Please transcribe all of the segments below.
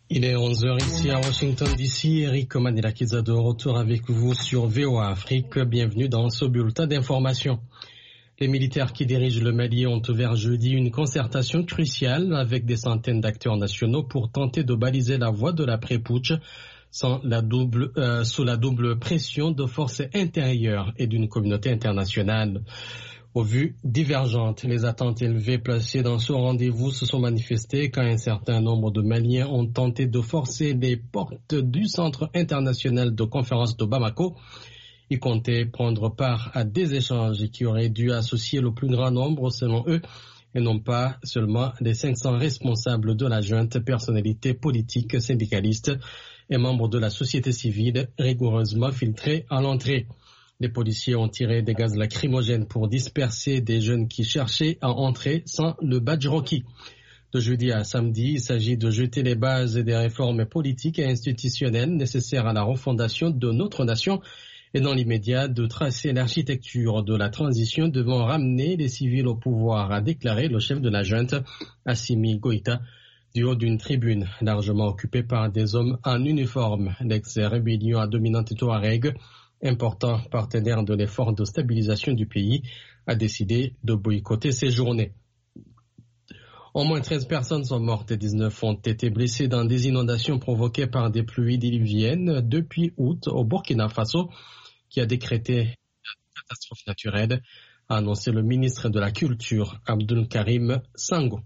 Il est 11h ici à Washington DC. Eric Manila-Kiza de retour avec vous sur VOA Afrique. Bienvenue dans ce bulletin d'information. Les militaires qui dirigent le Mali ont ouvert jeudi une concertation cruciale avec des centaines d'acteurs nationaux pour tenter de baliser la voie de l'après-putsch sous la double pression de forces intérieures et d'une communauté internationale. Aux vues divergentes, les attentes élevées placées dans ce rendez-vous se sont manifestées quand un certain nombre de Maliens ont tenté de forcer les portes du Centre international de conférence de Bamako. Ils comptaient prendre part à des échanges qui auraient dû associer le plus grand nombre, selon eux, et non pas seulement les 500 responsables de la junte, personnalités politiques, syndicalistes et membres de la société civile rigoureusement filtrés à l'entrée. Les policiers ont tiré des gaz lacrymogènes pour disperser des jeunes qui cherchaient à entrer sans le badge requis. De jeudi à samedi, il s'agit de jeter les bases des réformes politiques et institutionnelles nécessaires à la refondation de notre nation et dans l'immédiat de tracer l'architecture de la transition devant ramener les civils au pouvoir, a déclaré le chef de la junte, Assimi Goïta, du haut d'une tribune largement occupée par des hommes en uniforme. L'ex-rébellion à dominante Touareg, important partenaire de l'effort de stabilisation du pays, a décidé de boycotter ces journées. Au moins 13 personnes sont mortes et 19 ont été blessées dans des inondations provoquées par des pluies diluviennes depuis août au Burkina Faso, qui a décrété une catastrophe naturelle, a annoncé le ministre de la Culture, Abdul Karim Sango.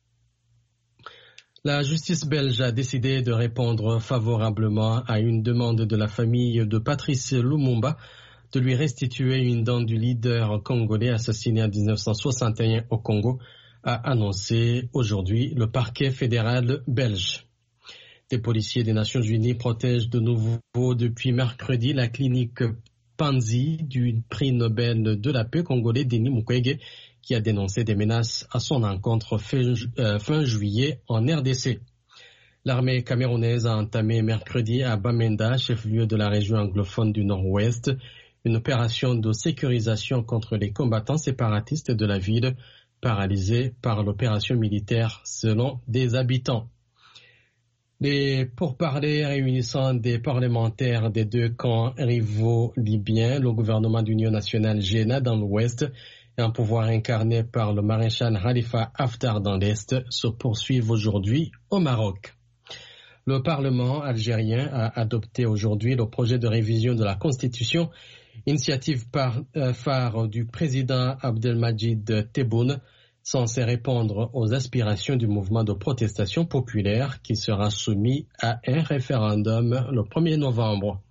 La justice belge a décidé de répondre favorablement à une demande de la famille de Patrice Lumumba de lui restituer une dent du leader congolais assassiné en 1961 au Congo, a annoncé aujourd'hui le parquet fédéral belge. Des policiers des Nations Unies protègent de nouveau depuis mercredi la clinique Panzi du prix Nobel de la paix congolais Denis Mukwege, qui a dénoncé des menaces à son encontre fin juillet en RDC. L'armée camerounaise a entamé mercredi à Bamenda, chef-lieu de la région anglophone du Nord-Ouest, une opération de sécurisation contre les combattants séparatistes de la ville, paralysée par l'opération militaire selon des habitants. Les pourparlers réunissant des parlementaires des deux camps rivaux libyens, le gouvernement d'union nationale GENA dans l'Ouest et un pouvoir incarné par le maréchal Khalifa Haftar dans l'Est, se poursuivent aujourd'hui au Maroc. Le Parlement algérien a adopté aujourd'hui le projet de révision de la Constitution, initiative phare du président Abdelmadjid Tebboune, censé répondre aux aspirations du mouvement de protestation populaire qui sera soumis à un référendum le 1er novembre.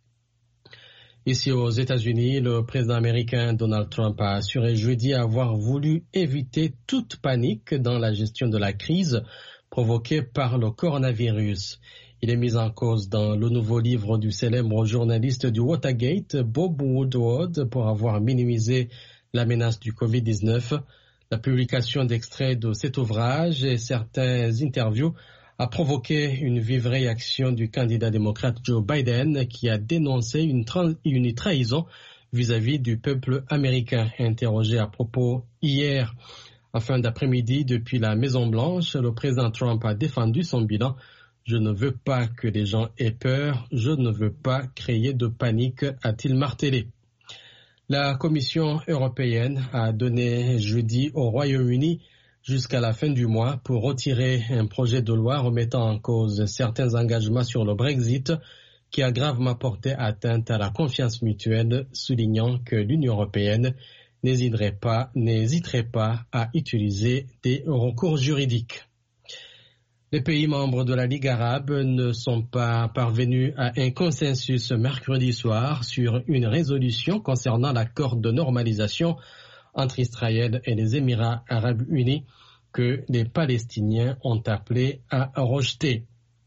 Ici aux États-Unis, le président américain Donald Trump a assuré jeudi avoir voulu éviter toute panique dans la gestion de la crise provoquée par le coronavirus. Il est mis en cause dans le nouveau livre du célèbre journaliste du Watergate, Bob Woodward, pour avoir minimisé la menace du Covid-19. La publication d'extraits de cet ouvrage et certaines interviews a provoqué une vive réaction du candidat démocrate Joe Biden, qui a dénoncé une trahison vis-à-vis du peuple américain. Interrogé à propos hier, en fin d'après-midi, depuis la Maison-Blanche, le président Trump a défendu son bilan. Je ne veux pas que les gens aient peur, je ne veux pas créer de panique, a-t-il martelé. La Commission européenne a donné jeudi au Royaume-Uni jusqu'à la fin du mois pour retirer un projet de loi remettant en cause certains engagements sur le Brexit qui a gravement porté atteinte à la confiance mutuelle, soulignant que l'Union européenne n'hésiterait pas à utiliser des recours juridiques. Les pays membres de la Ligue arabe ne sont pas parvenus à un consensus mercredi soir sur une résolution concernant l'accord de normalisation entre Israël et les Émirats arabes unis que les Palestiniens ont appelé à rejeter.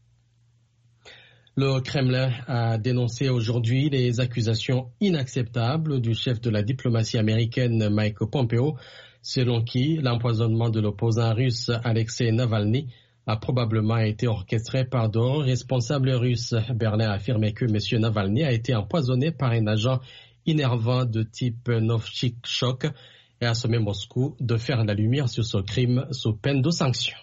Le Kremlin a dénoncé aujourd'hui les accusations inacceptables du chef de la diplomatie américaine Mike Pompeo, selon qui l'empoisonnement de l'opposant russe Alexei Navalny a probablement été orchestré par de hauts responsables russes. Berlin a affirmé que M. Navalny a été empoisonné par un agent innervant de type Novichok et a sommé Moscou de faire la lumière sur ce crime sous peine de sanctions.